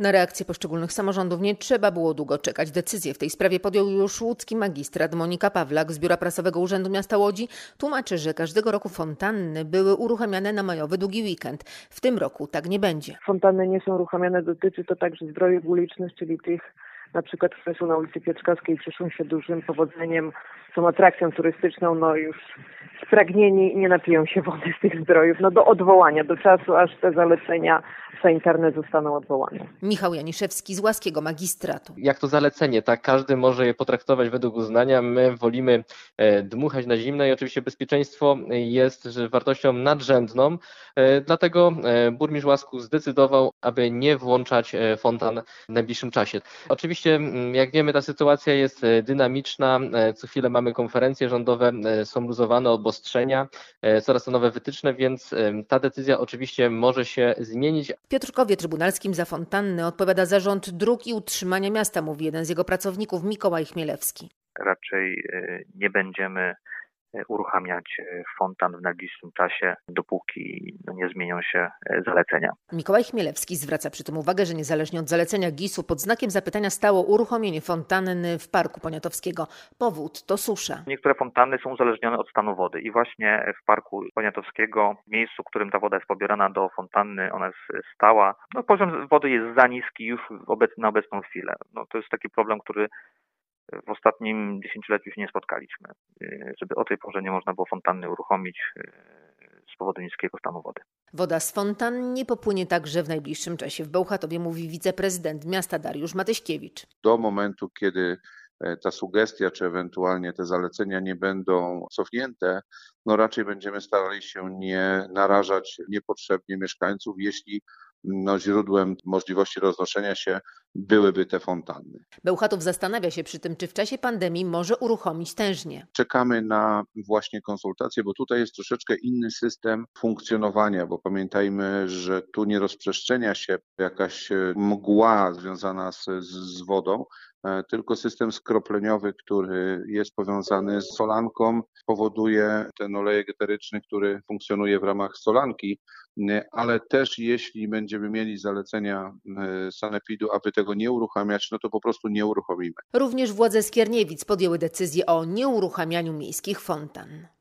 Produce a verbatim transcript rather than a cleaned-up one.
Na reakcję poszczególnych samorządów nie trzeba było długo czekać. Decyzję w tej sprawie podjął już łódzki magistrat. Monika Pawlak z Biura Prasowego Urzędu Miasta Łodzi tłumaczy, że każdego roku fontanny były uruchamiane na majowy długi weekend. W tym roku tak nie będzie. Fontanny nie są uruchamiane, dotyczy to także zdrojów ulicznych, czyli tych na przykład, które są na ulicy Piotrkowskiej, cieszą się dużym powodzeniem, są atrakcją turystyczną, no już spragnieni nie napiją się wody z tych zdrojów, no do odwołania, do czasu, aż te zalecenia sanitarne zostaną odwołane. Michał Janiszewski z łaskiego magistratu. Jak to zalecenie, tak? Każdy może je potraktować według uznania. My wolimy dmuchać na zimno i oczywiście bezpieczeństwo jest wartością nadrzędną. Dlatego burmistrz Łasku zdecydował, aby nie włączać fontan w najbliższym czasie. Oczywiście, jak wiemy, ta sytuacja jest dynamiczna. Co chwilę mamy konferencje rządowe, są luzowane obostrzenia, coraz to nowe wytyczne, więc ta decyzja oczywiście może się zmienić. W Piotrkowie Trybunalskim za fontanny odpowiada Zarząd Dróg i Utrzymania Miasta, mówi jeden z jego pracowników, Mikołaj Chmielewski. Raczej nie będziemy uruchamiać fontan w najbliższym czasie, dopóki nie zmienią się zalecenia. Mikołaj Chmielewski zwraca przy tym uwagę, że niezależnie od zalecenia gisu pod znakiem zapytania stało uruchomienie fontanny w Parku Poniatowskiego. Powód to susza. Niektóre fontanny są uzależnione od stanu wody i właśnie w Parku Poniatowskiego, w miejscu, w którym ta woda jest pobierana do fontanny, ona jest stała. No, poziom wody jest za niski już na obecną chwilę. No, to jest taki problem, który w ostatnim dziesięcioleciu się nie spotkaliśmy, żeby o tej porze nie można było fontanny uruchomić z powodu niskiego stanu wody. Woda z fontan nie popłynie także w najbliższym czasie. W Bełchatowie mówi wiceprezydent miasta Dariusz Matyśkiewicz. Do momentu, kiedy ta sugestia, czy ewentualnie te zalecenia nie będą cofnięte, no raczej będziemy starali się nie narażać niepotrzebnie mieszkańców, jeśli no, źródłem możliwości roznoszenia się byłyby te fontanny. Bełchatów zastanawia się przy tym, czy w czasie pandemii może uruchomić tężnie. Czekamy na właśnie konsultacje, bo tutaj jest troszeczkę inny system funkcjonowania, bo pamiętajmy, że tu nie rozprzestrzenia się jakaś mgła związana z, z wodą, tylko system skropleniowy, który jest powiązany z solanką, powoduje ten olejek eteryczny, który funkcjonuje w ramach solanki, ale też jeśli będziemy mieli zalecenia sanepidu, aby tego nie uruchamiać, no to po prostu nie uruchomimy. Również władze Skierniewic podjęły decyzję o nieuruchamianiu miejskich fontan.